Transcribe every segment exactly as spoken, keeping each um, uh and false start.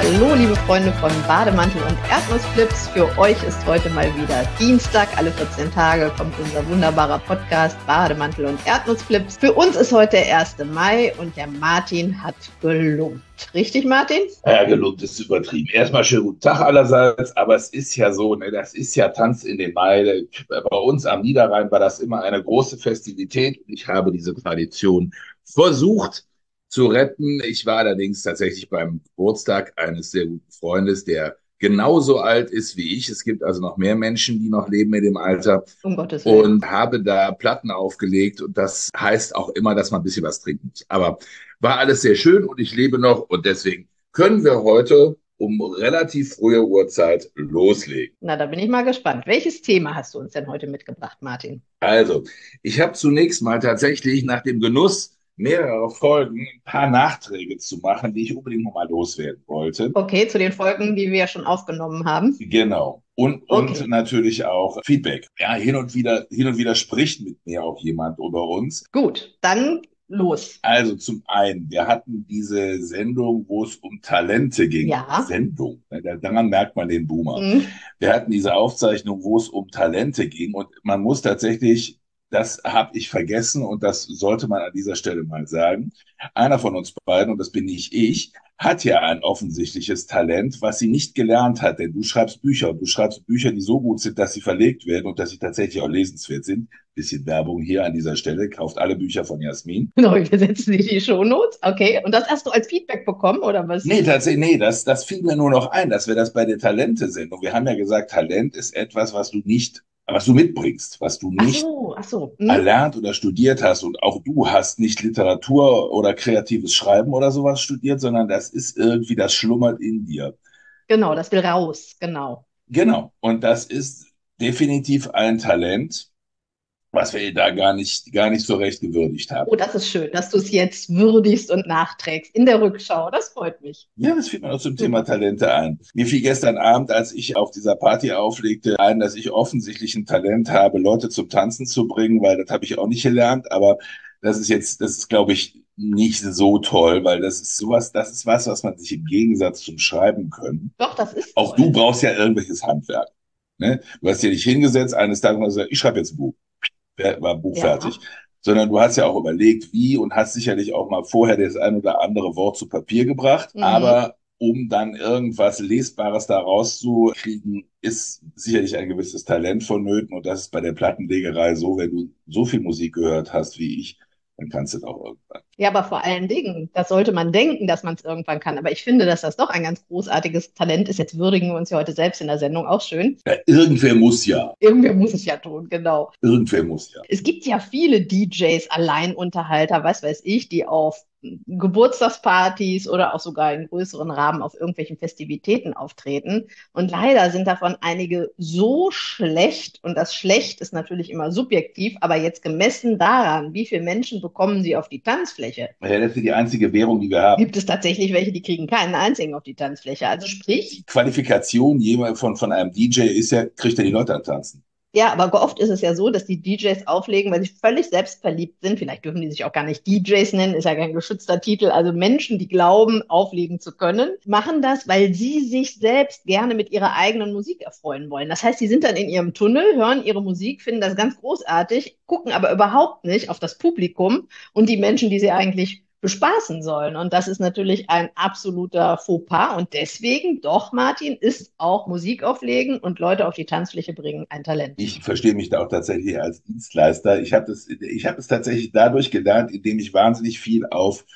Hallo, liebe Freunde von Bademantel und Erdnussflips. Für euch ist heute mal wieder Dienstag. Alle vierzehn Tage kommt unser wunderbarer Podcast Bademantel und Erdnussflips. Für uns ist heute der erste Mai und der Martin hat gelumpt. Richtig, Martin? Ja, gelumpt ist übertrieben. Erstmal schönen guten Tag allerseits, aber es ist ja so, ne, das ist ja Tanz in den Mai. Bei uns am Niederrhein war das immer eine große Festivität und ich habe diese Tradition versucht zu retten. Ich war allerdings tatsächlich beim Geburtstag eines sehr guten Freundes, der genauso alt ist wie ich. Es gibt also noch mehr Menschen, die noch leben in dem Alter. Um Gottes Willen. Und habe da Platten aufgelegt und das heißt auch immer, dass man ein bisschen was trinken muss. Aber war alles sehr schön und ich lebe noch und deswegen können wir heute um relativ frühe Uhrzeit loslegen. Na, da bin ich mal gespannt. Welches Thema hast du uns denn heute mitgebracht, Martin? Also, ich habe zunächst mal tatsächlich nach dem Genuss mehrerer Folgen ein paar Nachträge zu machen, die ich unbedingt noch mal loswerden wollte. Okay, zu den Folgen, die wir ja schon aufgenommen haben. Genau. Und, und Okay, natürlich auch Feedback. Ja, hin und wieder, hin und wieder spricht mit mir auch jemand über uns. gut, dann los. Also zum einen, wir hatten diese Sendung, wo es um Talente ging. Ja. Sendung, ne, da- daran merkt man den Boomer. Hm. Wir hatten diese Aufzeichnung, wo es um Talente ging und man muss tatsächlich, das habe ich vergessen und das sollte man an dieser Stelle mal sagen. Einer von uns beiden, und das bin nicht ich, hat ja ein offensichtliches Talent, was sie nicht gelernt hat, denn du schreibst Bücher und du schreibst Bücher, die so gut sind, dass sie verlegt werden und dass sie tatsächlich auch lesenswert sind. Bisschen Werbung hier an dieser Stelle, kauft alle Bücher von Jasmin. Genau, wir setzen die in die Shownotes. Okay, und das hast du als Feedback bekommen, oder was? Nee, tatsächlich, nee, das, das fiel mir nur noch ein, dass wir das bei der Talente-Sendung, wir haben ja gesagt, Talent ist etwas, was du nicht, was du mitbringst, was du Ach nicht so, ach so. Hm? erlernt oder studiert hast. Und auch du hast nicht Literatur oder kreatives Schreiben oder sowas studiert, sondern das ist irgendwie, das schlummert in dir. Genau, das will raus, genau. Genau. Und das ist definitiv ein Talent, was wir da gar nicht, gar nicht so recht gewürdigt haben. Oh, das ist schön, dass du es jetzt würdigst und nachträgst in der Rückschau. Das freut mich. Ja, das fiel mir auch zum Thema Super. Talente ein. Mir fiel gestern Abend, als ich auf dieser Party auflegte, ein, dass ich offensichtlich ein Talent habe, Leute zum Tanzen zu bringen, weil das habe ich auch nicht gelernt. Aber das ist jetzt, das ist, glaube ich, nicht so toll, weil das ist sowas, das ist was, was man sich im Gegensatz zum Schreiben können. Doch, das ist Auch du toll. brauchst ja irgendwelches Handwerk. Ne? Du hast dir nicht hingesetzt, eines Tages mal gesagt, ich schreibe jetzt ein Buch. War Buch fertig. Ja. Sondern du hast ja auch überlegt, wie und hast sicherlich auch mal vorher das ein oder andere Wort zu Papier gebracht. Mhm. Aber um dann irgendwas Lesbares da rauszukriegen, ist sicherlich ein gewisses Talent vonnöten. Und das ist bei der Plattenlegerei so, wenn du so viel Musik gehört hast wie ich, dann kannst du das auch irgendwann. Ja, aber vor allen Dingen, das sollte man denken, dass man es irgendwann kann. Aber ich finde, dass das doch ein ganz großartiges Talent ist. Jetzt würdigen wir uns ja heute selbst in der Sendung auch schön. Ja, irgendwer muss ja. Irgendwer muss es ja tun, genau. Irgendwer muss ja. Es gibt ja viele D Js, Alleinunterhalter, was weiß ich, die auf Geburtstagspartys oder auch sogar in größeren Rahmen auf irgendwelchen Festivitäten auftreten. Und leider sind davon einige so schlecht, und das schlecht ist natürlich immer subjektiv, aber jetzt gemessen daran, wie viele Menschen bekommen sie auf die Tanzfläche, Ja, das ist die einzige Währung, die wir haben. gibt es tatsächlich welche, die kriegen keinen einzigen auf die Tanzfläche. Also sprich, Die Qualifikation jemand von, von einem D J ist ja, kriegt er die Leute an Tanzen. ja, aber oft ist es ja so, dass die D Js auflegen, weil sie völlig selbstverliebt sind. Vielleicht dürfen die sich auch gar nicht D Js nennen, ist ja kein geschützter Titel. Also Menschen, die glauben, auflegen zu können, machen das, weil sie sich selbst gerne mit ihrer eigenen Musik erfreuen wollen. Das heißt, sie sind dann in ihrem Tunnel, hören ihre Musik, finden das ganz großartig, gucken aber überhaupt nicht auf das Publikum und die Menschen, die sie eigentlich bespaßen sollen. Und das ist natürlich ein absoluter Fauxpas. Und deswegen, doch, Martin, ist auch Musik auflegen und Leute auf die Tanzfläche bringen ein Talent. Ich verstehe mich da auch tatsächlich als Dienstleister. Ich habe das, ich habe es tatsächlich dadurch gelernt, indem ich wahnsinnig viel auf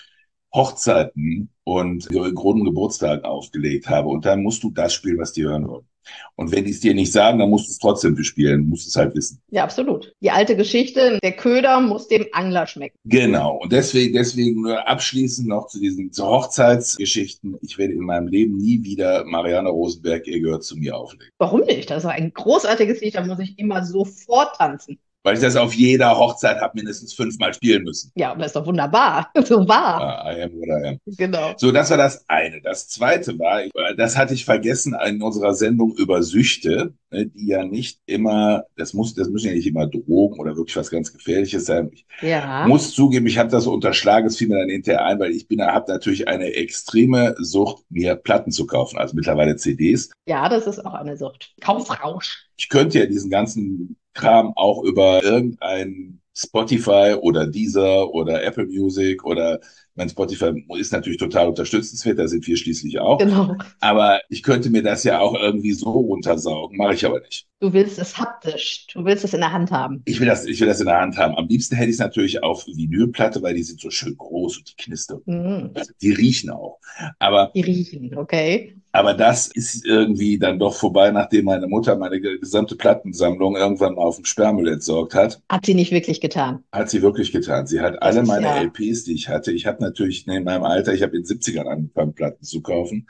Hochzeiten und runden Geburtstagen aufgelegt habe. Und dann musst du das spielen, was die hören wollen. Und wenn die es dir nicht sagen, dann musst du es trotzdem bespielen, musst es halt wissen. Ja, absolut. Die alte Geschichte, der Köder muss dem Angler schmecken. Genau. Und deswegen, deswegen nur abschließend noch zu diesen zu Hochzeitsgeschichten. Ich werde in meinem Leben nie wieder Marianne Rosenberg, ihr gehört zu mir auflegen. Warum nicht? Das ist ein großartiges Lied, da muss ich immer sofort tanzen. weil ich das auf jeder Hochzeit habe mindestens fünfmal spielen müssen. Ja, aber das ist doch wunderbar. So wahr. Ah, I am what I am. Genau. So, das war das eine. Das zweite war, das hatte ich vergessen in unserer Sendung über Süchte, ne, die ja nicht immer, das muss, das müssen ja nicht immer Drogen oder wirklich was ganz Gefährliches sein. Ich Ja. muss zugeben, ich habe das so unterschlagen, es fiel mir dann hinterher ein, weil ich bin, habe natürlich eine extreme Sucht, mir Platten zu kaufen, also mittlerweile C Ds. Ja, das ist auch eine Sucht. Kaufrausch. Ich könnte ja diesen ganzen Kram auch über irgendein Spotify oder Deezer oder Apple Music oder mein Spotify ist natürlich total unterstützenswert, da sind wir schließlich auch. Genau. Aber ich könnte mir das ja auch irgendwie so runtersaugen, mache ich aber nicht. Du willst es haptisch. Du willst es in der Hand haben. Ich will das, ich will das in der Hand haben. Am liebsten hätte ich es natürlich auf Vinylplatte, weil die sind so schön groß und die knistern. Mhm. Die riechen auch. Aber Die riechen, okay. Aber das ist irgendwie dann doch vorbei, nachdem meine Mutter meine gesamte Plattensammlung irgendwann mal auf dem Sperrmüll entsorgt hat. Hat sie nicht wirklich getan. Hat sie wirklich getan. Sie hat Das alle ist meine ja. L Ps, die ich hatte. Ich habe natürlich in meinem Alter, ich habe in den siebzigern angefangen, Platten zu kaufen.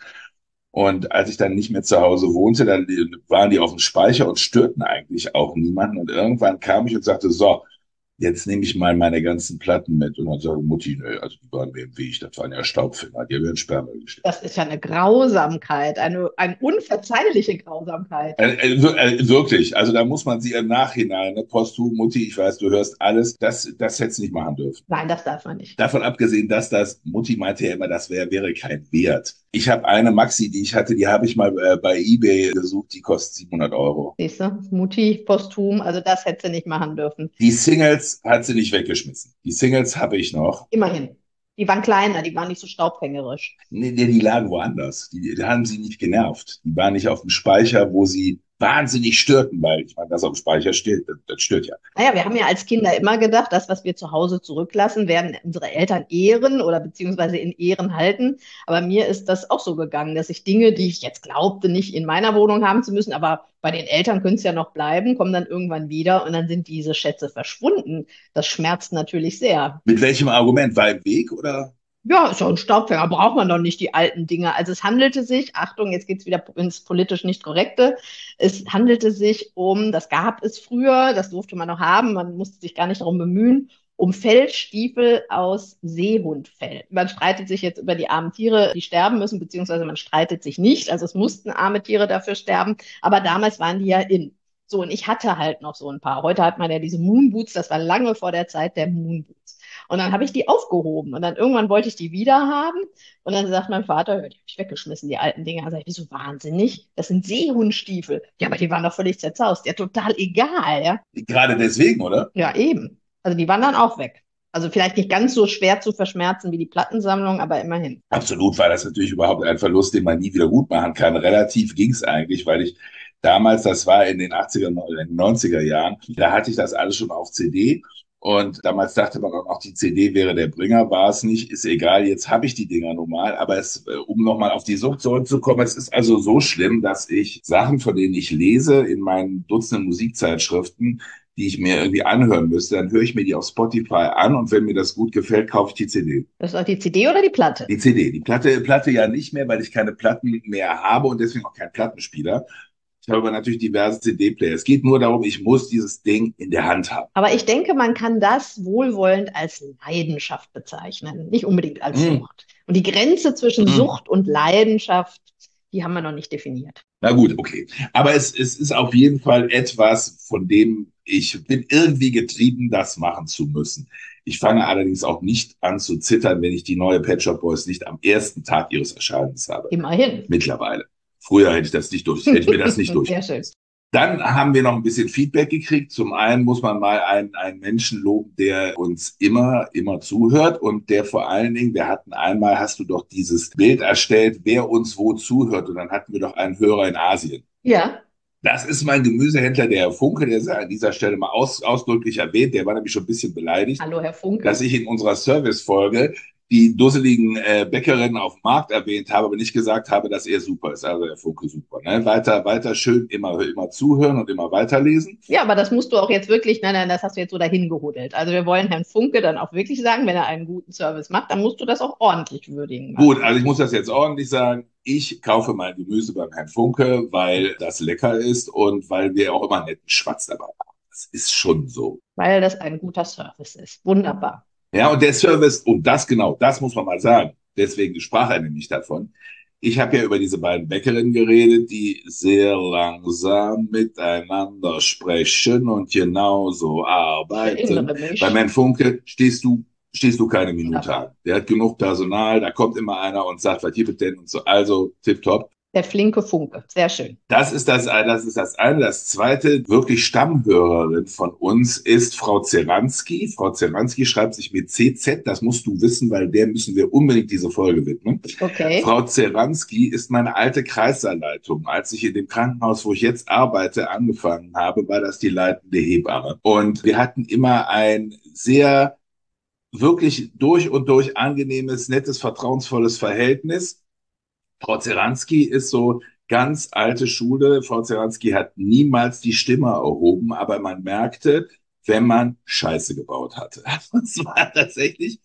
Und als ich dann nicht mehr zu Hause wohnte, dann waren die auf dem Speicher und störten eigentlich auch niemanden. Und irgendwann kam ich und sagte, so, jetzt nehme ich mal meine ganzen Platten mit. Und dann sage Mutti, nö, also die waren mir im Weg, das waren ja Staubfinger, die haben ja in Sperrmüll gestellt. Das ist ja eine Grausamkeit, eine, eine unverzeihliche Grausamkeit. Äh, äh, wir- äh, wirklich, also da muss man sie im Nachhinein, ne, posthum, Mutti, ich weiß, du hörst alles, das, das hätte es nicht machen dürfen. Nein, das darf man nicht. Davon abgesehen, dass das, Mutti meinte ja immer, das wär, wäre kein Wert. Ich habe eine Maxi, die ich hatte, die habe ich mal äh, bei eBay gesucht, die kostet siebenhundert Euro. Siehst du? Mutti, posthum, also das hätte sie nicht machen dürfen. Die Singles hat sie nicht weggeschmissen. Die Singles habe ich noch. Immerhin. Die waren kleiner, die waren nicht so staubfängerisch. Nee, nee, die lagen woanders. Die, die haben sie nicht genervt. Die waren nicht auf dem Speicher, wo sie wahnsinnig störten, weil ich meine, das auf dem Speicher steht, das, das stört ja. Naja, wir haben ja als Kinder immer gedacht, das, was wir zu Hause zurücklassen, werden unsere Eltern ehren oder beziehungsweise in Ehren halten. Aber mir ist das auch so gegangen, dass ich Dinge, die ich jetzt glaubte, nicht in meiner Wohnung haben zu müssen, aber bei den Eltern können es ja noch bleiben, kommen dann irgendwann wieder und dann sind diese Schätze verschwunden. Das schmerzt natürlich sehr. Mit welchem Argument? War im Weg oder? Ja, ist doch ein Staubfänger, braucht man doch nicht die alten Dinge. Also es handelte sich, Achtung, jetzt geht's wieder ins politisch nicht Korrekte, es handelte sich um, das gab es früher, das durfte man noch haben, man musste sich gar nicht darum bemühen, um Fellstiefel aus Seehundfell. Man streitet sich jetzt über die armen Tiere, die sterben müssen, beziehungsweise man streitet sich nicht, also es mussten arme Tiere dafür sterben, aber damals waren die ja in. So, und ich hatte halt noch so ein paar. Heute hat man ja diese Moonboots, das war lange vor der Zeit der Moonboots. Und dann habe ich die aufgehoben und dann irgendwann wollte ich die wieder haben. Und dann sagt mein Vater, ja, die habe ich weggeschmissen, die alten Dinger. Dann sag ich, wieso wahnsinnig? Das sind Seehundstiefel. Ja, aber die waren doch völlig zerzaust. Ja, total egal, ja. Gerade deswegen, oder? Ja, eben. Also die waren dann auch weg. Also vielleicht nicht ganz so schwer zu verschmerzen wie die Plattensammlung, aber immerhin. Absolut war das natürlich überhaupt ein Verlust, den man nie wieder gut machen kann. Relativ ging es eigentlich, weil ich damals, das war in den achtziger, in den neunziger Jahren, da hatte ich das alles schon auf C D. Und damals dachte man auch noch, die C D wäre der Bringer, war es nicht, ist egal, jetzt habe ich die Dinger nun mal. Aber es, äh, um nochmal auf die Sucht zurückzukommen, es ist also so schlimm, dass ich Sachen, von denen ich lese in meinen Dutzenden Musikzeitschriften, die ich mir irgendwie anhören müsste, dann höre ich mir die auf Spotify an und wenn mir das gut gefällt, kaufe ich die C D. Das ist auch die C D oder die Platte? Die C D, die Platte, Platte ja nicht mehr, weil ich keine Platten mehr habe und deswegen auch keinen Plattenspieler. Ich habe aber natürlich diverse C D-Player. Es geht nur darum, ich muss dieses Ding in der Hand haben. Aber ich denke, man kann das wohlwollend als Leidenschaft bezeichnen, nicht unbedingt als Mm. Sucht. Und die Grenze zwischen Mm. Sucht und Leidenschaft, die haben wir noch nicht definiert. Na gut, okay. Aber es, es ist auf jeden Fall etwas, von dem ich bin irgendwie getrieben, das machen zu müssen. Ich fange allerdings auch nicht an zu zittern, wenn ich die neue Pet Shop Boys nicht am ersten Tag ihres Erscheinens habe. Immerhin. Mittlerweile. Früher hätte ich das nicht durch, hätte ich mir das nicht durch. Sehr schön. Dann haben wir noch ein bisschen Feedback gekriegt. Zum einen muss man mal einen, einen Menschen loben, der uns immer, immer zuhört und der vor allen Dingen, wir hatten einmal, hast du doch dieses Bild erstellt, wer uns wo zuhört und dann hatten wir doch einen Hörer in Asien. Ja, Das ist mein Gemüsehändler, der Herr Funke, der sei an dieser Stelle mal aus, ausdrücklich erwähnt, der war nämlich schon ein bisschen beleidigt, hallo Herr Funke. dass ich in unserer Servicefolge die dusseligen äh, Bäckerinnen auf dem Markt erwähnt habe, aber nicht gesagt habe, dass er super ist. Also Herr Funke super. Ne? Weiter, weiter schön immer, immer zuhören und immer weiterlesen. Ja, aber das musst du auch jetzt wirklich, nein, nein, das hast du jetzt so dahin gehudelt. Also wir wollen Herrn Funke dann auch wirklich sagen, wenn er einen guten Service macht, dann musst du das auch ordentlich würdigen. Gut, also ich muss das jetzt ordentlich sagen. Ich kaufe mein Gemüse beim Herrn Funke, weil das lecker ist und weil wir auch immer einen netten Schwatz dabei haben. Das ist schon so. Weil das ein guter Service ist. Wunderbar. Ja, und der Service, und das genau, das muss man mal sagen. Deswegen sprach er nämlich davon. Ich habe ja über diese beiden Bäckerinnen geredet, die sehr langsam miteinander sprechen und genauso Ich arbeiten. erinnere Bei mich. Herrn Funke stehst du, stehst du keine Minute an. Wunderbar. Der hat genug Personal, da kommt immer einer und sagt, was gibt es denn und so. Also, tipptopp. Der flinke Funke. Sehr schön. Das ist das, das ist das eine. Das zweite, wirklich Stammhörerin von uns ist Frau Zeranski. Frau Zeranski schreibt sich mit C Z. Das musst du wissen, weil der müssen wir unbedingt diese Folge widmen. Okay. Frau Zeranski ist meine alte Kreisleitung. Als ich in dem Krankenhaus, wo ich jetzt arbeite, angefangen habe, war das die leitende Hebamme. Und wir hatten immer ein sehr, wirklich durch und durch angenehmes, nettes, vertrauensvolles Verhältnis. Frau Zeranski ist so ganz alte Schule. Frau Zeranski hat niemals die Stimme erhoben, aber man merkte, wenn man Scheiße gebaut hatte. Das war tatsächlich,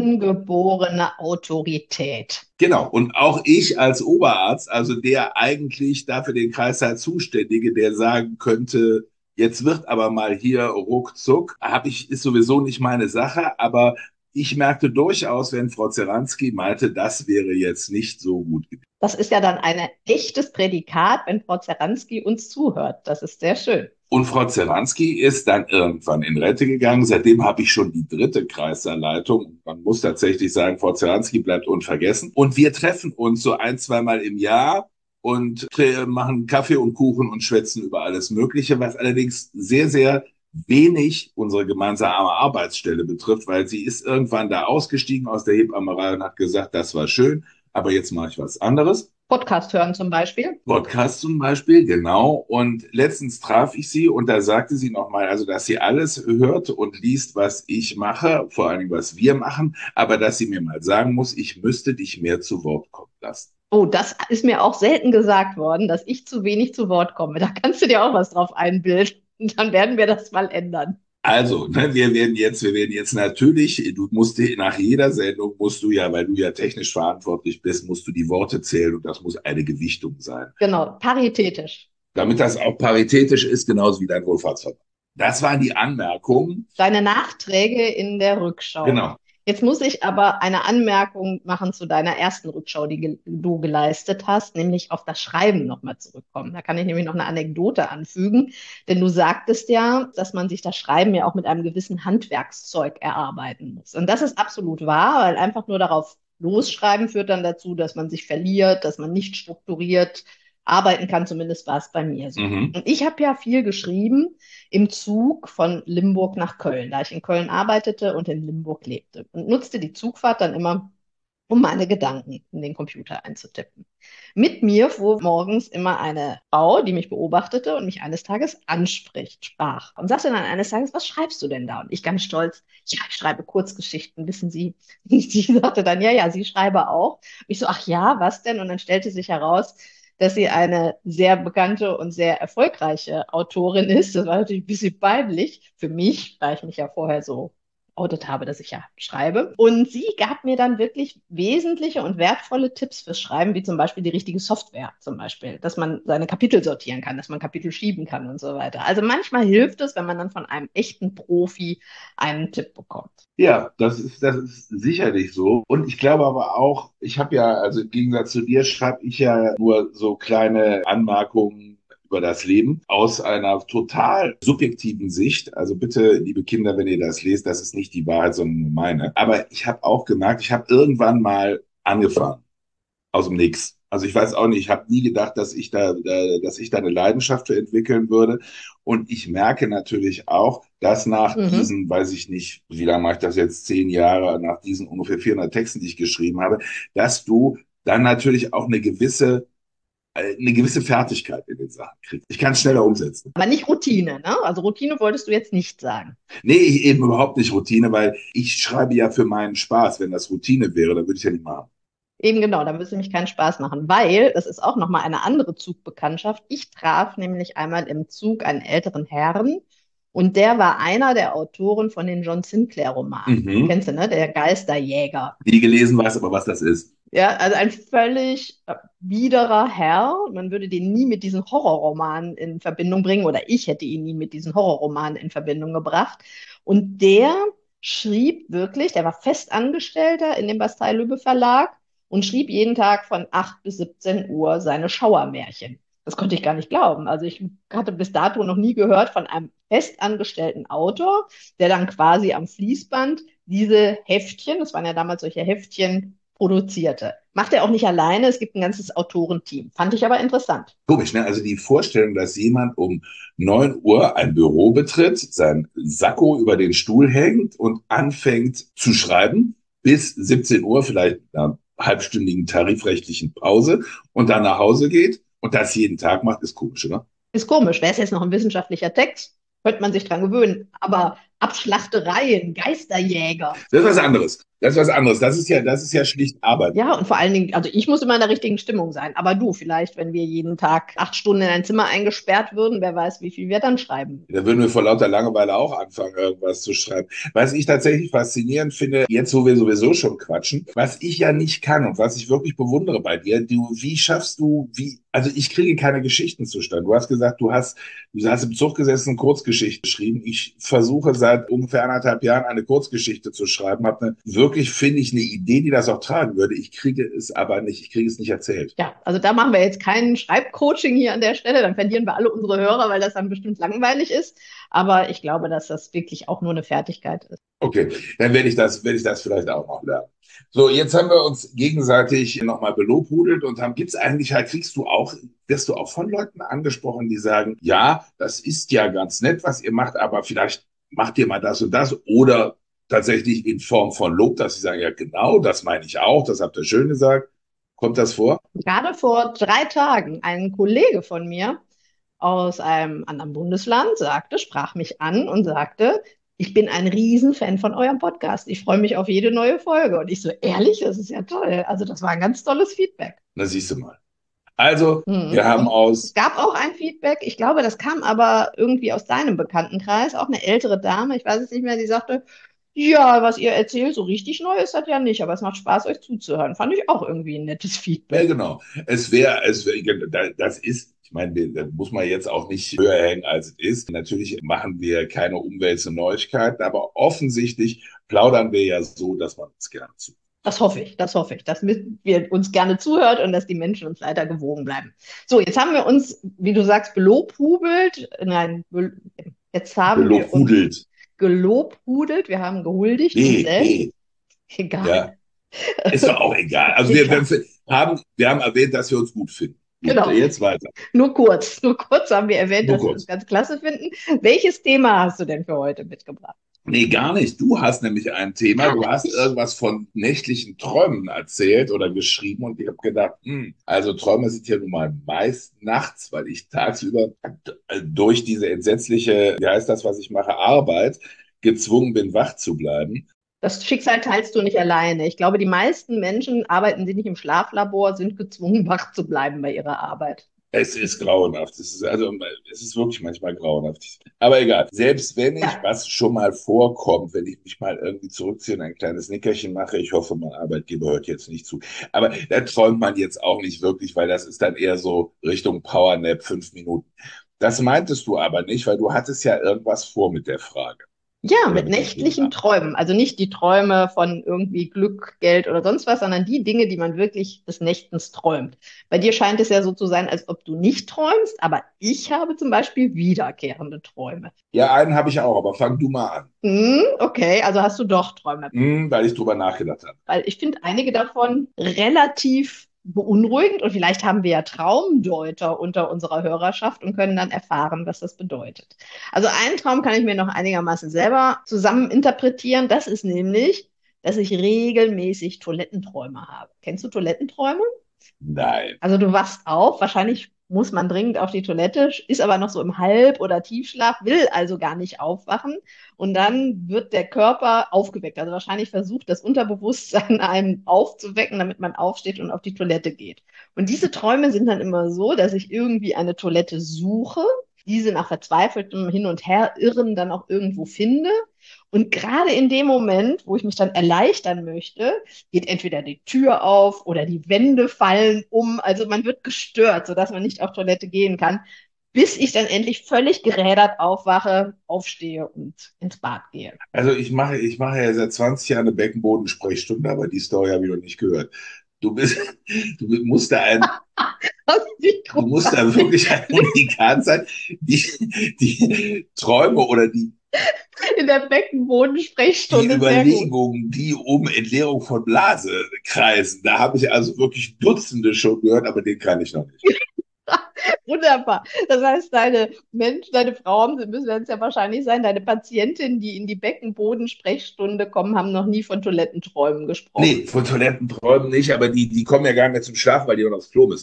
Angeborene Autorität. genau. Und auch ich als Oberarzt, also der eigentlich dafür den Kreißsaal Zuständige, der sagen könnte, jetzt wird aber mal hier ruckzuck, habe ich, ist sowieso nicht meine Sache, aber ich merkte durchaus, wenn Frau Zeranski meinte, das wäre jetzt nicht so gut gewesen. Das ist ja dann ein echtes Prädikat, wenn Frau Zeranski uns zuhört. Das ist sehr schön. Und Frau Zeranski ist dann irgendwann in Rente gegangen. Seitdem habe ich schon die dritte Kreisleitung. Man muss tatsächlich sagen, Frau Zeranski bleibt unvergessen. Und wir treffen uns so ein, zweimal im Jahr und machen Kaffee und Kuchen und schwätzen über alles Mögliche, was allerdings sehr, sehr wenig unsere gemeinsame Arbeitsstelle betrifft, weil sie ist irgendwann da ausgestiegen aus der Hebammerei und hat gesagt, das war schön, aber jetzt mache ich was anderes. Podcast hören zum Beispiel. Podcast zum Beispiel, genau. Und letztens traf ich sie und da sagte sie nochmal, also dass sie alles hört und liest, was ich mache, vor allen Dingen, was wir machen, aber dass sie mir mal sagen muss, ich müsste dich mehr zu Wort kommen lassen. Oh, das ist mir auch selten gesagt worden, dass ich zu wenig zu Wort komme. Da kannst du dir auch was drauf einbilden. Und dann werden wir das mal ändern. Also, ne, wir werden jetzt, wir werden jetzt natürlich, du musst nach jeder Sendung musst du ja, weil du ja technisch verantwortlich bist, musst du die Worte zählen und das muss eine Gewichtung sein. Genau, paritätisch. Damit das auch paritätisch ist, genauso wie dein Wohlfahrtsverband. Das waren die Anmerkungen. Deine Nachträge in der Rückschau. Genau. Jetzt muss ich aber eine Anmerkung machen zu deiner ersten Rückschau, die ge du geleistet hast, nämlich auf das Schreiben nochmal zurückkommen. Da kann ich nämlich noch eine Anekdote anfügen, denn du sagtest ja, dass man sich das Schreiben ja auch mit einem gewissen Handwerkszeug erarbeiten muss. Und das ist absolut wahr, weil einfach nur darauf losschreiben führt dann dazu, dass man sich verliert, dass man nicht strukturiert arbeiten kann. Zumindest war es bei mir so. Mhm. Und ich habe ja viel geschrieben im Zug von Limburg nach Köln, da ich in Köln arbeitete und in Limburg lebte und nutzte die Zugfahrt dann immer, um meine Gedanken in den Computer einzutippen. Mit mir fuhr morgens immer eine Frau, die mich beobachtete und mich eines Tages anspricht, sprach und sagte dann eines Tages, was schreibst du denn da? Und ich ganz stolz, ja, ich schreibe Kurzgeschichten, wissen Sie. Und sie sagte dann, ja, ja, sie schreibe auch. Und ich so, ach ja, was denn? Und dann stellte sich heraus, dass sie eine sehr bekannte und sehr erfolgreiche Autorin ist. Das war natürlich ein bisschen peinlich für mich, weil ich mich ja vorher so outet habe, dass ich ja schreibe. Und sie gab mir dann wirklich wesentliche und wertvolle Tipps fürs Schreiben, wie zum Beispiel die richtige Software zum Beispiel, dass man seine Kapitel sortieren kann, dass man Kapitel schieben kann und so weiter. Also manchmal hilft es, wenn man dann von einem echten Profi einen Tipp bekommt. Ja, das ist, das ist sicherlich so. Und ich glaube aber auch, ich habe ja, also im Gegensatz zu dir, schreibe ich ja nur so kleine Anmerkungen über das Leben aus einer total subjektiven Sicht. Also bitte, liebe Kinder, wenn ihr das lest, das ist nicht die Wahrheit, sondern nur meine. Aber ich habe auch gemerkt, ich habe irgendwann mal angefangen aus dem Nix. Also ich weiß auch nicht, ich habe nie gedacht, dass ich da, da, dass ich da eine Leidenschaft für entwickeln würde. Und ich merke natürlich auch, dass nach Mhm. diesen, weiß ich nicht, wie lange mache ich das jetzt, zehn Jahre, nach diesen ungefähr vierhundert Texten, die ich geschrieben habe, dass du dann natürlich auch eine gewisse, äh, eine gewisse Fertigkeit in den Sachen kriegst. Ich kann es schneller umsetzen. Aber nicht Routine, ne? Also Routine wolltest du jetzt nicht sagen. Nee, ich eben überhaupt nicht Routine, weil ich schreibe ja für meinen Spaß. Wenn das Routine wäre, dann würde ich ja nicht machen. Eben genau, da müsste mich keinen Spaß machen, weil das ist auch nochmal eine andere Zugbekanntschaft. Ich traf nämlich einmal im Zug einen älteren Herrn und der war einer der Autoren von den John Sinclair-Romanen. Mhm. Kennst du, ne? Der Geisterjäger. Nie gelesen, weiß aber, was das ist. Ja, also ein völlig äh, biederer Herr. Man würde den nie mit diesen Horrorromanen in Verbindung bringen, oder ich hätte ihn nie mit diesen Horrorromanen in Verbindung gebracht. Und der schrieb wirklich, der war Festangestellter in dem Bastei-Lübbe Verlag und schrieb jeden Tag von acht bis siebzehn Uhr seine Schauermärchen. Das konnte ich gar nicht glauben. Also ich hatte bis dato noch nie gehört von einem festangestellten Autor, der dann quasi am Fließband diese Heftchen, das waren ja damals solche Heftchen, produzierte. Macht er auch nicht alleine, es gibt ein ganzes Autorenteam. Fand ich aber interessant. Komisch, ne? Also die Vorstellung, dass jemand um neun Uhr ein Büro betritt, sein Sakko über den Stuhl hängt und anfängt zu schreiben bis siebzehn Uhr, vielleicht einer halbstündigen tarifrechtlichen Pause und dann nach Hause geht und das jeden Tag macht, ist komisch, oder? Ist komisch, wäre es jetzt noch ein wissenschaftlicher Text, könnte man sich dran gewöhnen. Aber Abschlachtereien, Geisterjäger. Das ist was anderes. Das ist was anderes. Das ist ja, das ist ja schlicht Arbeit. Ja, und vor allen Dingen, also ich muss immer in der richtigen Stimmung sein. Aber du, vielleicht, wenn wir jeden Tag acht Stunden in ein Zimmer eingesperrt würden, wer weiß, wie viel wir dann schreiben. Da würden wir vor lauter Langeweile auch anfangen, irgendwas zu schreiben. Was ich tatsächlich faszinierend finde, jetzt wo wir sowieso schon quatschen, was ich ja nicht kann und was ich wirklich bewundere bei dir, du, wie schaffst du, wie, also ich kriege keine Geschichten zustande. Du hast gesagt, du hast, du hast im Zug gesessen und Kurzgeschichte geschrieben. Ich versuche seit ungefähr anderthalb Jahren eine Kurzgeschichte zu schreiben, habe eine, wirklich, finde ich, eine Idee, die das auch tragen würde. Ich kriege es aber nicht, ich kriege es nicht erzählt. Ja, also da machen wir jetzt kein Schreibcoaching hier an der Stelle, dann verlieren wir alle unsere Hörer, weil das dann bestimmt langweilig ist. Aber ich glaube, dass das wirklich auch nur eine Fertigkeit ist. Okay, dann werde ich das, werde ich das vielleicht auch noch lernen. So, jetzt haben wir uns gegenseitig nochmal belobhudelt und haben, gibt's eigentlich, halt, kriegst du auch, wirst du auch von Leuten angesprochen, die sagen, ja, das ist ja ganz nett, was ihr macht, aber vielleicht macht ihr mal das und das oder tatsächlich in Form von Lob, dass sie sagen, ja, genau, das meine ich auch, das habt ihr schön gesagt. Kommt das vor? Gerade vor drei Tagen ein Kollege von mir aus einem anderen Bundesland sagte, sprach mich an und sagte, ich bin ein Riesenfan von eurem Podcast. Ich freue mich auf jede neue Folge. Und ich so, ehrlich, das ist ja toll. Also das war ein ganz tolles Feedback. Na, siehst du mal. Also, wir Mhm. haben Und es aus, gab auch ein Feedback, ich glaube, das kam aber irgendwie aus deinem Bekanntenkreis, auch eine ältere Dame, ich weiß es nicht mehr, die sagte, ja, was ihr erzählt, so richtig neu ist das ja nicht, aber es macht Spaß, euch zuzuhören. Fand ich auch irgendwie ein nettes ja, Feedback. genau. Es wäre, es wäre, das ist, ich meine, da muss man jetzt auch nicht höher hängen, als es ist. Natürlich machen wir keine umwälzenden Neuigkeiten, aber offensichtlich plaudern wir ja so, dass man uns gerne zu. Das hoffe ich, das hoffe ich, dass wir uns gerne zuhört und dass die Menschen uns weiter gewogen bleiben. So, jetzt haben wir uns, wie du sagst, belobhudelt. Nein, be- jetzt haben wir uns Belobhudelt. gelobhudelt, wir haben gehuldigt uns B, selbst. B, Egal. ja. Ist doch auch egal. Also wir, Egal. wir haben, wir haben erwähnt, dass wir uns gut finden. Gut, Genau. jetzt weiter. Nur kurz, nur kurz haben wir erwähnt, Nur dass wir uns kurz. ganz klasse finden. Welches Thema hast du denn für heute mitgebracht? Nee, gar nicht. Du hast nämlich ein Thema, Ah, du hast ich. irgendwas von nächtlichen Träumen erzählt oder geschrieben und ich habe gedacht, hm, also Träume sind ja nun mal meist nachts, weil ich tagsüber äh, durch diese entsetzliche, wie heißt das, was ich mache, Arbeit, gezwungen bin, wach zu bleiben. Das Schicksal teilst du nicht alleine. Ich glaube, die meisten Menschen arbeiten sie nicht im Schlaflabor, sind gezwungen, wach zu bleiben bei ihrer Arbeit. Es ist grauenhaft. Es ist, also, es ist wirklich manchmal grauenhaft. Aber egal. Selbst wenn ich, Ja, was schon mal vorkommt, wenn ich mich mal irgendwie zurückziehe und ein kleines Nickerchen mache, ich hoffe, mein Arbeitgeber hört jetzt nicht zu. Aber da träumt man jetzt auch nicht wirklich, weil das ist dann eher so Richtung Powernap, fünf Minuten. Das meintest du aber nicht, weil du hattest ja irgendwas vor mit der Frage ja, oder mit mit dem nächtlichen Thema. Träumen. Also nicht die Träume von irgendwie Glück, Geld oder sonst was, sondern die Dinge, die man wirklich des Nächtens träumt. Bei dir scheint es ja so zu sein, als ob du nicht träumst, aber ich habe zum Beispiel wiederkehrende Träume. Ja, einen habe ich auch, aber fang du mal an. Hm, okay, also hast du doch Träume. Hm, weil ich drüber nachgedacht habe. Weil ich finde einige davon relativ beunruhigend und vielleicht haben wir ja Traumdeuter unter unserer Hörerschaft und können dann erfahren, was das bedeutet. Also einen Traum kann ich mir noch einigermaßen selber zusammen interpretieren. Das ist nämlich, dass ich regelmäßig Toilettenträume habe. Kennst du Toilettenträume? Nein. Also du wachst auf, wahrscheinlich muss man dringend auf die Toilette, ist aber noch so im Halb- oder Tiefschlaf, will also gar nicht aufwachen. Und dann wird der Körper aufgeweckt. Also wahrscheinlich versucht das Unterbewusstsein einem aufzuwecken, damit man aufsteht und auf die Toilette geht. Und diese Träume sind dann immer so, dass ich irgendwie eine Toilette suche, diese nach verzweifeltem Hin- und Herirren dann auch irgendwo finde. Und gerade in dem Moment, wo ich mich dann erleichtern möchte, geht entweder die Tür auf oder die Wände fallen um. Also man wird gestört, sodass man nicht auf Toilette gehen kann, bis ich dann endlich völlig gerädert aufwache, aufstehe und ins Bad gehe. Also ich mache, ich mache ja seit zwanzig Jahren eine Beckenbodensprechstunde, aber die Story habe ich noch nicht gehört. Du bist, du musst da ein, Das ist du musst da großartig. wirklich ein Unikat sein. Die, die Träume oder die, In der die Beckenbodensprechstunde sehr gut. Überlegungen, die um Entleerung von Blase kreisen, da habe ich also wirklich Dutzende schon gehört, aber den kann ich noch nicht. Wunderbar. Das heißt, deine Mensch, deine Frauen müssen es ja wahrscheinlich sein, deine Patientinnen, die in die Beckenbodensprechstunde kommen, haben noch nie von Toilettenträumen gesprochen. Nee, von Toilettenträumen nicht, aber die, die kommen ja gar nicht mehr zum Schlafen, weil die noch aufs Klo müssen.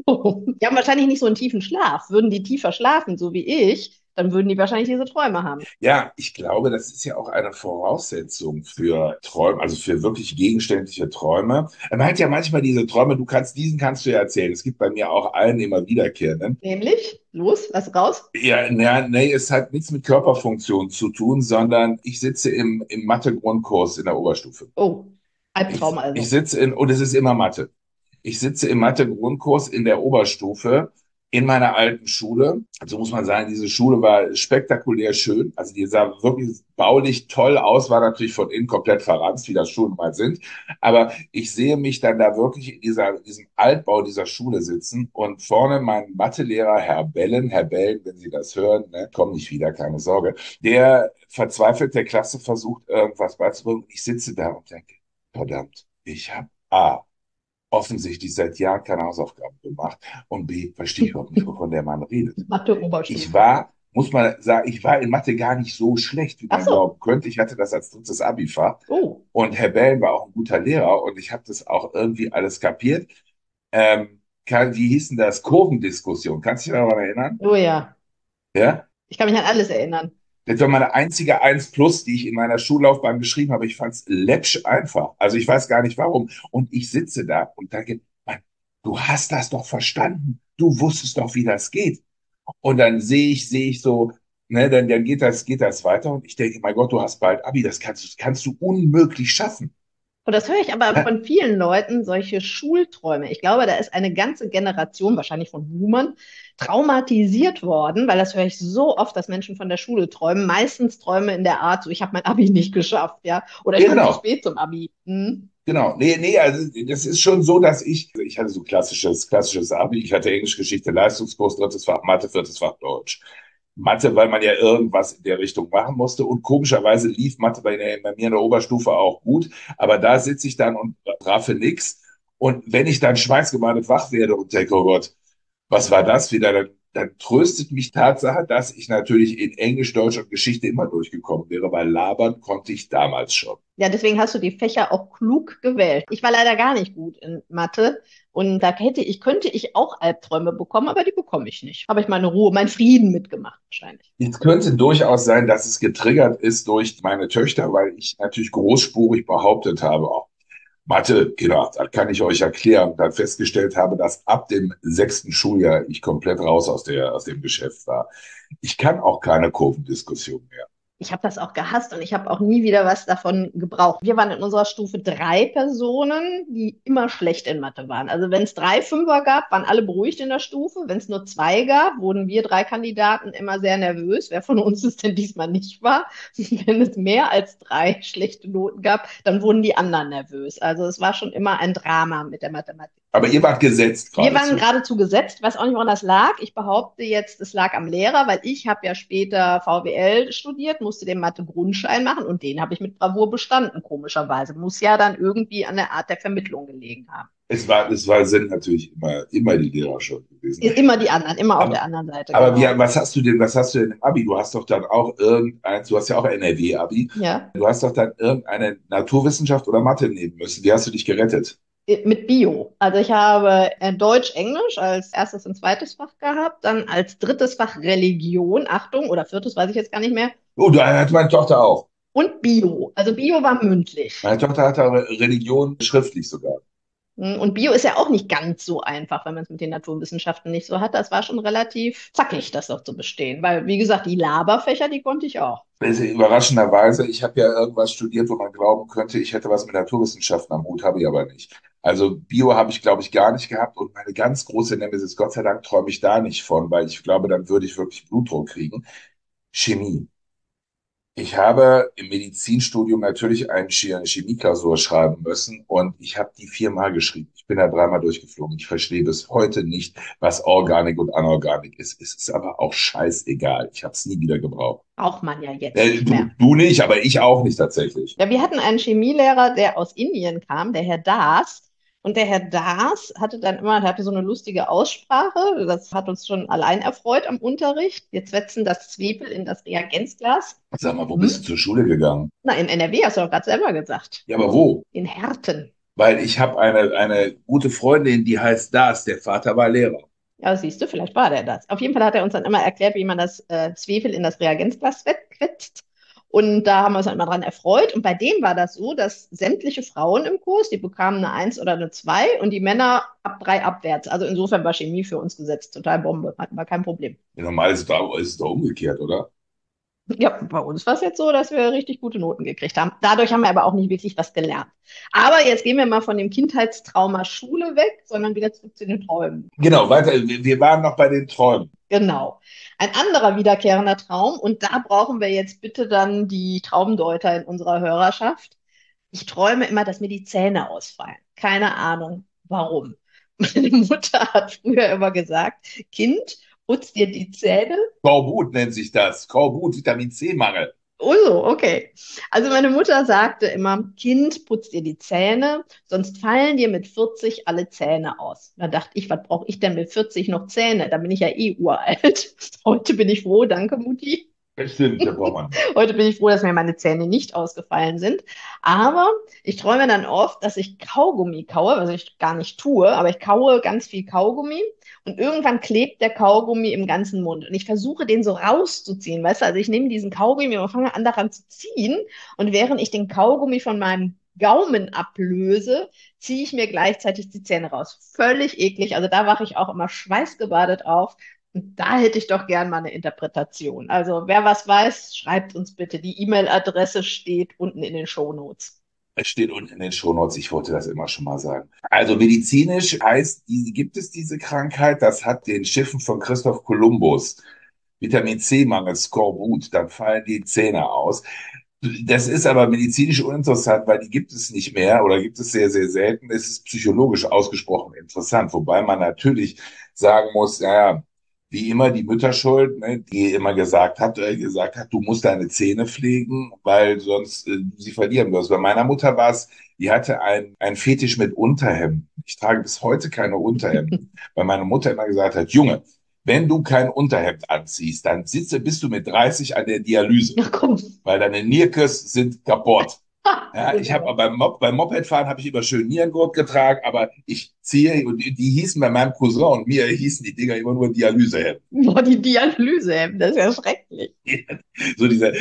Die haben wahrscheinlich nicht so einen tiefen Schlaf. Würden die tiefer schlafen, so wie ich, dann würden die wahrscheinlich diese Träume haben. Ja, ich glaube, das ist ja auch eine Voraussetzung für Träume, also für wirklich gegenständliche Träume. Man hat ja manchmal diese Träume, du kannst, diesen kannst du ja erzählen. Es gibt bei mir auch einen immer wiederkehrenden. Nämlich, los, lass raus. Ja, na, nee, es hat nichts mit Körperfunktion zu tun, sondern ich sitze im, im Mathe-Grundkurs in der Oberstufe. Oh, Ich, Albtraum ich also. sitze in, und es ist immer Mathe. Ich sitze im Mathe-Grundkurs in der Oberstufe in meiner alten Schule. Also muss man sagen, diese Schule war spektakulär schön. Also die sah wirklich baulich toll aus, war natürlich von innen komplett verranzt, wie das Schulen mal sind. Aber ich sehe mich dann da wirklich in dieser, in diesem Altbau dieser Schule sitzen und vorne mein Mathelehrer, Herr Bellen, Herr Bellen, wenn Sie das hören, ne, komm nicht wieder, keine Sorge, der verzweifelt der Klasse versucht, irgendwas beizubringen. Ich sitze da und denke, verdammt, ich habe A, offensichtlich seit Jahren keine Hausaufgaben gemacht und B, verstehe ich überhaupt nicht, wovon der Mann redet. Ich Mathe-Oberstufe. war, muss man sagen, ich war in Mathe gar nicht so schlecht, wie Ach man so. glauben könnte. Ich hatte das als drittes Abi-Fach Oh. und Herr Bellen war auch ein guter Lehrer und ich habe das auch irgendwie alles kapiert. Ähm, kann, wie hieß denn das? Kurvendiskussion. Kannst du dich daran erinnern? Oh ja. Ja? Ich kann mich an alles erinnern. Das war meine einzige Eins plus, die ich in meiner Schullaufbahn geschrieben habe. Ich fand es läppsch einfach. Also ich weiß gar nicht warum. Und ich sitze da und denke, Mann, du hast das doch verstanden. Du wusstest doch, wie das geht. Und dann sehe ich, sehe ich so, ne, dann, dann geht das, geht das weiter. Und ich denke, mein Gott, du hast bald Abi. Das kannst, du kannst du unmöglich schaffen. Und das höre ich aber Ja, von vielen Leuten, solche Schulträume. Ich glaube, da ist eine ganze Generation, wahrscheinlich von Boomern, traumatisiert worden, weil das höre ich so oft, dass Menschen von der Schule träumen. Meistens Träume in der Art, so ich habe mein Abi nicht geschafft, ja, oder ich ja, komme zu genau. spät zum Abi. Hm? Genau. Nee, nee, also das ist schon so, dass ich, ich hatte so klassisches, klassisches Abi. Ich hatte Englisch, Geschichte, Leistungskurs, drittes Fach Mathe, viertes Fach Deutsch. Mathe, weil man ja irgendwas in der Richtung machen musste. Und komischerweise lief Mathe bei, der, bei mir in der Oberstufe auch gut. Aber da sitze ich dann und raffe nix. Und wenn ich dann schweißgebadet wach werde und denke, oh Gott, was war das wieder? Dann, dann tröstet mich Tatsache, dass ich natürlich in Englisch, Deutsch und Geschichte immer durchgekommen wäre, weil labern konnte ich damals schon. Ja, deswegen hast du die Fächer auch klug gewählt. Ich war leider gar nicht gut in Mathe und da hätte ich, könnte ich auch Albträume bekommen, aber die bekomme ich nicht. Habe ich meine Ruhe, meinen Frieden mitgemacht wahrscheinlich. Es könnte durchaus sein, dass es getriggert ist durch meine Töchter, weil ich natürlich großspurig behauptet habe, oh, Mathe, genau, das kann ich euch erklären, dann festgestellt habe, dass ab dem sechsten Schuljahr ich komplett raus aus der, aus dem Geschäft war. Ich kann auch keine Kurvendiskussion mehr. Ich habe das auch gehasst und ich habe auch nie wieder was davon gebraucht. Wir waren in unserer Stufe drei Personen, die immer schlecht in Mathe waren. Also wenn es drei Fünfer gab, waren alle beruhigt in der Stufe. Wenn es nur zwei gab, wurden wir drei Kandidaten immer sehr nervös, wer von uns es denn diesmal nicht war. Wenn es mehr als drei schlechte Noten gab, dann wurden die anderen nervös. Also es war schon immer ein Drama mit der Mathematik. Aber ihr wart gesetzt Wir waren geradezu. geradezu gesetzt, weiß auch nicht, woran das lag. Ich behaupte jetzt, es lag am Lehrer, weil ich habe ja später V W L studiert, musste den Mathe-Grundschein machen und den habe ich mit Bravour bestanden, komischerweise. Muss ja dann irgendwie an der Art der Vermittlung gelegen haben. Es war, es war, sind natürlich immer, immer die Lehrer schuld gewesen. Immer die anderen, immer auf der Aber, anderen Seite, aber wie, genau. was hast du denn, was hast du denn im Abi? Du hast doch dann auch irgendeins, du hast ja auch N R W-Abi. Ja. Du hast doch dann irgendeine Naturwissenschaft oder Mathe nehmen müssen. Wie hast du dich gerettet? Mit Bio. Also ich habe äh, Deutsch, Englisch als erstes und zweites Fach gehabt, dann als drittes Fach Religion, Achtung, oder viertes, weiß ich jetzt gar nicht mehr, Oh, da hat meine Tochter auch. und Bio. Also Bio war mündlich. Meine Tochter hatte aber Religion schriftlich sogar. Und Bio ist ja auch nicht ganz so einfach, wenn man es mit den Naturwissenschaften nicht so hat. Das war schon relativ zackig, das doch zu bestehen. Weil, wie gesagt, die Laberfächer, die konnte ich auch. Also überraschenderweise, ich habe ja irgendwas studiert, wo man glauben könnte, ich hätte was mit Naturwissenschaften am Hut, habe ich aber nicht. Also Bio habe ich, glaube ich, gar nicht gehabt und meine ganz große Nemesis, Gott sei Dank träume ich da nicht von, weil ich glaube, dann würde ich wirklich Blutdruck kriegen. Chemie. Ich habe im Medizinstudium natürlich eine Ch- eine Chemieklausur schreiben müssen und ich habe die viermal geschrieben. Ich bin da dreimal durchgeflogen. Ich verstehe bis heute nicht, was Organik und Anorganik ist. Es ist aber auch scheißegal. Ich habe es nie wieder gebraucht. Braucht man ja jetzt Äh, nicht mehr. du, du nicht, aber ich auch nicht tatsächlich. Ja, wir hatten einen Chemielehrer, der aus Indien kam, der Herr Das. Und der Herr Das hatte dann immer, der hatte so eine lustige Aussprache. Das hat uns schon allein erfreut am Unterricht. Wir zwetzen das Zwiebel in das Reagenzglas. Sag mal, wo bist du Hm? zur Schule gegangen? Na, in N R W hast du doch gerade selber gesagt. Ja, aber wo? In Herten. Weil ich habe eine, eine gute Freundin, die heißt Das. Der Vater war Lehrer. Ja, siehst du, vielleicht war der das. Auf jeden Fall hat er uns dann immer erklärt, wie man das äh, Zwiebel in das Reagenzglas quetzt. Und da haben wir uns dann immer dran erfreut. Und bei dem war das so, dass sämtliche Frauen im Kurs, die bekamen eine Eins oder eine Zwei und die Männer ab drei abwärts. Also insofern war Chemie für uns gesetzt. Total Bombe. Hatten wir kein Problem. Ja, normal ist es doch, ist es doch umgekehrt, oder? Ja, bei uns war es jetzt so, dass wir richtig gute Noten gekriegt haben. Dadurch haben wir aber auch nicht wirklich was gelernt. Aber jetzt gehen wir mal von dem Kindheitstrauma Schule weg, sondern wieder zurück zu den Träumen. Genau, weiter. Wir wir waren noch bei den Träumen. Genau. Ein anderer wiederkehrender Traum, und da brauchen wir jetzt bitte dann die Traumdeuter in unserer Hörerschaft. Ich träume immer, dass mir die Zähne ausfallen. Keine Ahnung, warum. Meine Mutter hat früher immer gesagt, Kind, putz dir die Zähne. Skorbut nennt sich das. Skorbut, Vitamin C-Mangel. Oh so, okay. Also meine Mutter sagte immer, Kind, putz dir die Zähne, sonst fallen dir mit vierzig alle Zähne aus. Da dachte ich, was brauche ich denn mit vierzig noch Zähne? Da bin ich ja eh uralt. Heute bin ich froh, danke Mutti. Das stimmt, da braucht man. Heute bin ich froh, dass mir meine Zähne nicht ausgefallen sind. Aber ich träume dann oft, dass ich Kaugummi kaue, was ich gar nicht tue, aber ich kaue ganz viel Kaugummi und irgendwann klebt der Kaugummi im ganzen Mund. Und ich versuche, den so rauszuziehen, weißt du? Also ich nehme diesen Kaugummi und fange an, daran zu ziehen. Und während ich den Kaugummi von meinem Gaumen ablöse, ziehe ich mir gleichzeitig die Zähne raus. Völlig eklig. Also da wache ich auch immer schweißgebadet auf. Und da hätte ich doch gern mal eine Interpretation. Also, wer was weiß, schreibt uns bitte. Die E-Mail-Adresse steht unten in den Shownotes. Es steht unten in den Shownotes, ich wollte das immer schon mal sagen. Also medizinisch heißt, die, gibt es diese Krankheit, das hat den Schiffen von Christoph Kolumbus. Vitamin C-Mangel, Skorbut, dann fallen die Zähne aus. Das ist aber medizinisch uninteressant, weil die gibt es nicht mehr oder gibt es sehr, sehr selten. Es ist psychologisch ausgesprochen interessant, wobei man natürlich sagen muss, naja, wie immer die Mütter schuld, ne, die immer gesagt hat, äh, gesagt hat, du musst deine Zähne pflegen, weil sonst äh, du sie verlieren wirst. Bei meiner Mutter war es, die hatte ein, ein Fetisch mit Unterhemden. Ich trage bis heute keine Unterhemden, weil meine Mutter immer gesagt hat, Junge, wenn du kein Unterhemd anziehst, dann sitze, bist du mit dreißig an der Dialyse, Ach komm. weil deine Nierkes sind kaputt. Ha, Ja, ich habe genau. beim, Mop, beim Mopedfahren habe ich immer schön Nierengurt getragen, aber ich ziehe, und die, die hießen bei meinem Cousin und mir hießen die Dinger immer nur Dialysehemden. Boah, die Dialyse, das ist ja schrecklich. So diese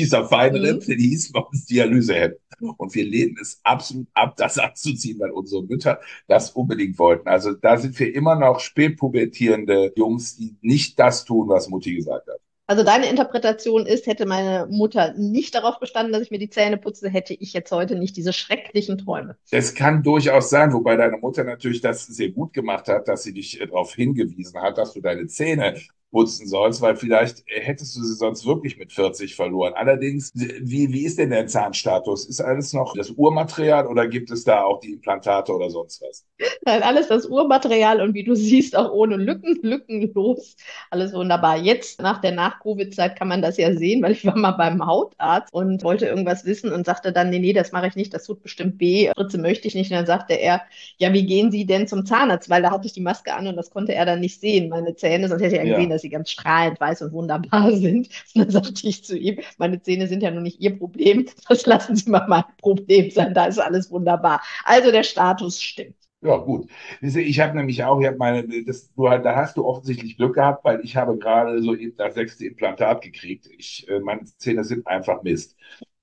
Mhm. Schießerfeinripp, die hießen bei uns Dialysehemden. Und wir lehnen es absolut ab, das anzuziehen, weil unsere Mütter das unbedingt wollten. Also da sind wir immer noch spätpubertierende Jungs, die nicht das tun, was Mutti gesagt hat. Also deine Interpretation ist, hätte meine Mutter nicht darauf bestanden, dass ich mir die Zähne putze, hätte ich jetzt heute nicht diese schrecklichen Träume. Es kann durchaus sein, wobei deine Mutter natürlich das sehr gut gemacht hat, dass sie dich äh, darauf hingewiesen hat, dass du deine Zähne putzen sollst, weil vielleicht äh, hättest du sie sonst wirklich mit vierzig verloren. Allerdings, wie, wie ist denn der Zahnstatus? Ist alles noch das Urmaterial oder gibt es da auch die Implantate oder sonst was? Nein, alles das Urmaterial und wie du siehst, auch ohne Lücken, lückenlos. Alles wunderbar. Jetzt nach der Nach-Covid-Zeit kann man das ja sehen, weil ich war mal beim Hautarzt und wollte irgendwas wissen und sagte dann, nee, nee, das mache ich nicht, das tut bestimmt weh. Spritze möchte ich nicht. Und dann sagte er, ja, wie gehen Sie denn zum Zahnarzt? Weil da hatte ich die Maske an und das konnte er dann nicht sehen, meine Zähne, sonst hätte er gesehen, Ja. dass sie ganz strahlend weiß und wunderbar sind. Und dann sagte ich zu ihm, meine Zähne sind ja nun nicht Ihr Problem, das lassen Sie mal mein Problem sein, da ist alles wunderbar. Also der Status stimmt. Ja, gut. Siehst du, ich habe nämlich auch, ich habe meine, das, du, halt- da hast du offensichtlich Glück gehabt, weil ich habe gerade so eben das sechste Implantat gekriegt. Ich, äh, meine Zähne sind einfach Mist.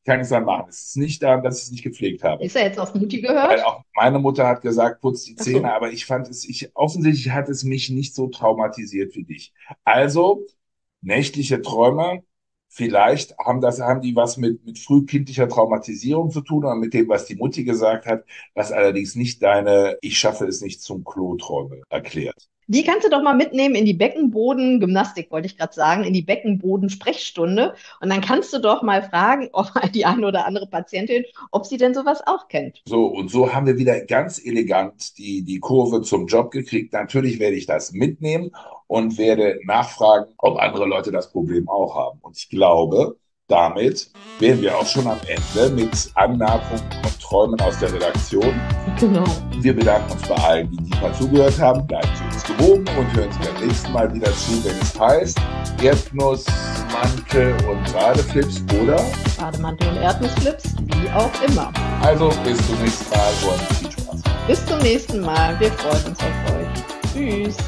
kann ich dann machen. Es ist nicht daran, dass ich es nicht gepflegt habe. Ist er jetzt auf Mutti Weil gehört? auch meine Mutter hat gesagt, putz die Ach Zähne, so. aber ich fand es, ich, offensichtlich hat es mich nicht so traumatisiert wie dich. Also, nächtliche Träume, vielleicht haben das, haben die was mit, mit frühkindlicher Traumatisierung zu tun oder mit dem, was die Mutti gesagt hat, was allerdings nicht deine Ich schaffe es nicht zum Klo-Träume erklärt. Die kannst du doch mal mitnehmen in die Beckenboden-Gymnastik, wollte ich gerade sagen, in die Beckenboden-Sprechstunde. Und dann kannst du doch mal fragen, ob die eine oder andere Patientin, ob sie denn sowas auch kennt. So, und so haben wir wieder ganz elegant die, die Kurve zum Job gekriegt. Natürlich werde ich das mitnehmen und werde nachfragen, ob andere Leute das Problem auch haben. Und ich glaube, damit wären wir auch schon am Ende mit Anmerkungen und Träumen aus der Redaktion. Genau. Wir bedanken uns bei allen, die diesmal zugehört haben. Bleiben Sie uns gewogen und hören Sie beim nächsten Mal wieder zu, wenn es heißt Erdnuss, Mantel und Radeflips oder Bademantel und Erdnussflips, wie auch immer. also bis zum nächsten Mal und viel Spaß. Bis zum nächsten Mal. Wir freuen uns auf euch. Tschüss.